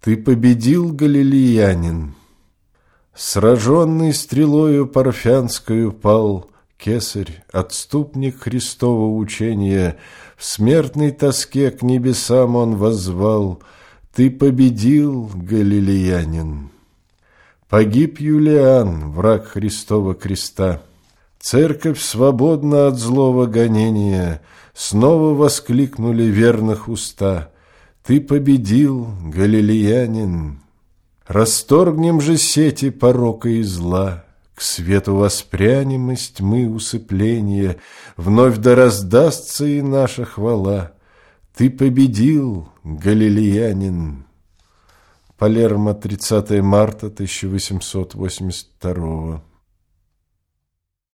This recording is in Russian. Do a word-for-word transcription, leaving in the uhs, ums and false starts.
Ты победил, галилеянин. Сраженный стрелою парфянскою пал Кесарь, отступник Христова учения. В смертной тоске к небесам он воззвал: ты победил, галилеянин. Погиб Юлиан, враг Христова креста. Церковь свободна от злого гонения. Снова воскликнули верных уста: ты победил, галилеянин. Расторгнем же сети порока и зла, к свету воспрянем из тьмы усыпления, вновь да раздастся и наша хвала. Ты победил, галилеянин. Палермо, тридцатое марта тысяча восемьсот восемьдесят второго.